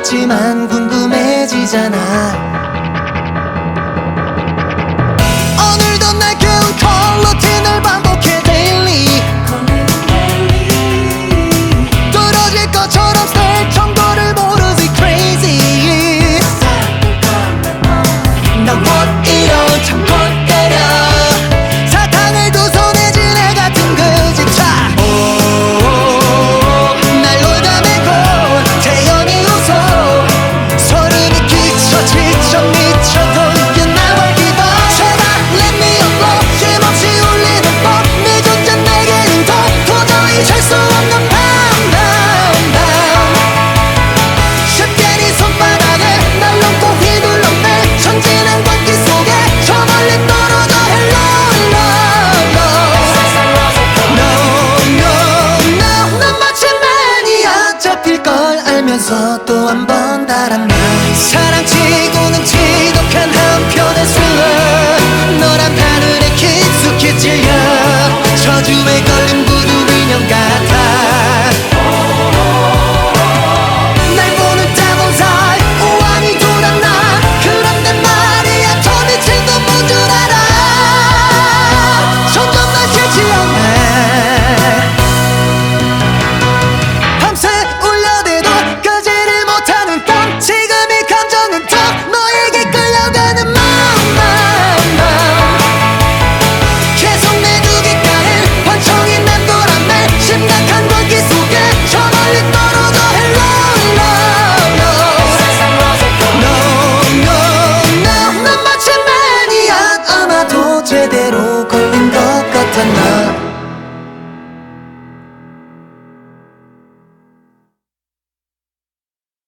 같지만 궁금해지잖아. 오늘도 날 깨운 컬러틴을 반복해 daily. 떨어질 것처럼 스테일 정도를 모르지 crazy. 나 what 이런 참 꼴 때려. 사탕을 두 손에 지네 같은 그 집차. 날 놀다 매고 태연히 웃어. 소름이 끼쳐 지쳐 미쳐 돌긴 나와 기도. 제발 let me up 힘없이 울리는 법. 내 존재 내게는 더 도저히 잘 수 없는 밤. 쉽게 네 손바닥에 날 놓고 휘둘렀네. 천진한 광기 속에 저 멀리 떨어져 hello no. 넌 마치 매니아. 잡힐 걸 알면서 또 한 번 달았나. 사랑치고는 지독한 한편의 슬러. 너란 하늘에 깊숙이 찔려. 저주에 걸린 구두 인형 같아. 날 보는 devil eye 우환이 돋았나. 그런데 말이야 더 미친 건 뭔 줄 알아. 점점 날 싫지 않네. 밤새 울려대도 끄지를 못하는 땀. 지금 이 감정은 더 너에게 끌려가는 마음. 계속 내 두 귓가에 환청이 맴돌았네. 심각한 광기 속에 저 멀리 떨어져 hello no. 넌 마치 매니아. 아마도 제대로 걸린 것 같았나.